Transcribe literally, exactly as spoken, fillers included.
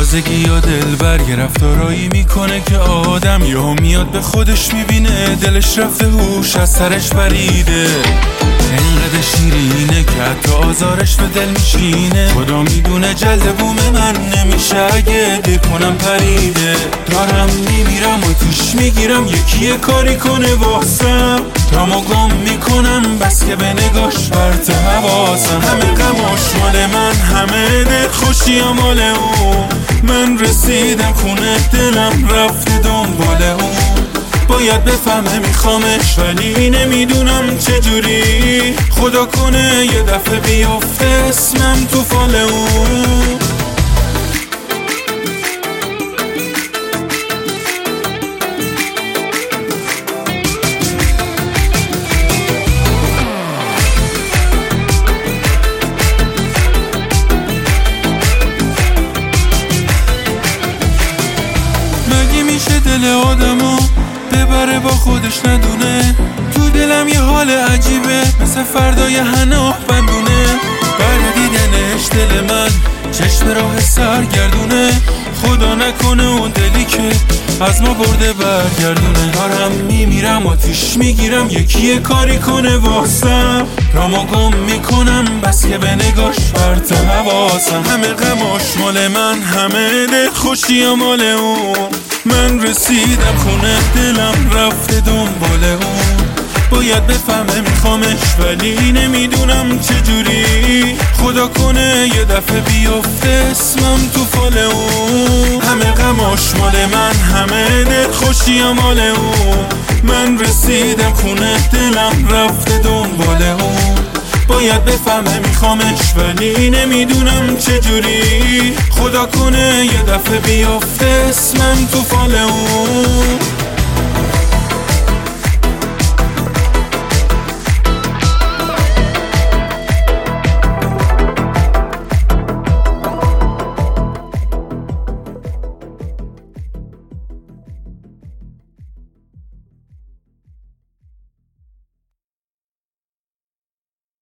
تازگی یا دلبر یه رفتارایی میکنه که آدم یهو میاد به خودش میبینه دلش رفته هوش از سرش پریده. اینقدر شیرینه که حتی آزارش به دل میشینه. خدا میدونه جلد بوم من نمیشه اگه دل کنم پریده. دارم میمیرم و توش میگیرم یکی یه کاری کنه واسم. تامو گم میکنم بس که به نگاش برت حواسم. همه غماش مال من، همه دل خوشی مال اون. من رسیدم خونه دلم رفته دنبال اون. باید بفهمه میخوامش ولی نمیدونم چجوری. خدا کنه یه دفعه بیافته اسمم تو فال اون. مگه میشه دل آدمو ببره با خودش ندونه؟ تو دلم یه حال عجیبه مثل فردای هناه بندونه. بر دیدنش دل من چشم راه سرگردونه. خدا نکنه اون دلی که از ما برده برگردونه. دارم میمیرم آتیش میگیرم یکی یه کاری کنه واسم. رامو گم میکنم بس که به نگاش برت حواسم. همه غماش مال من، همه دل خوشی مال اون. من رسیدم خونه دلم رفته دنبال اون. باید بفهمه میخوامش ولی نمیدونم چجوری. خدا کنه یه دفعه بیافته اسمم تو فال اون. همه غماش مال من، همه دل خوشی مال اون. من رسیدم خونه دلم رفته دنبال اون. باید بفهمه میخوامش ولی نمیدونم چجوری. خدا کنه یه دفعه بیافته اسمم تو فال اون.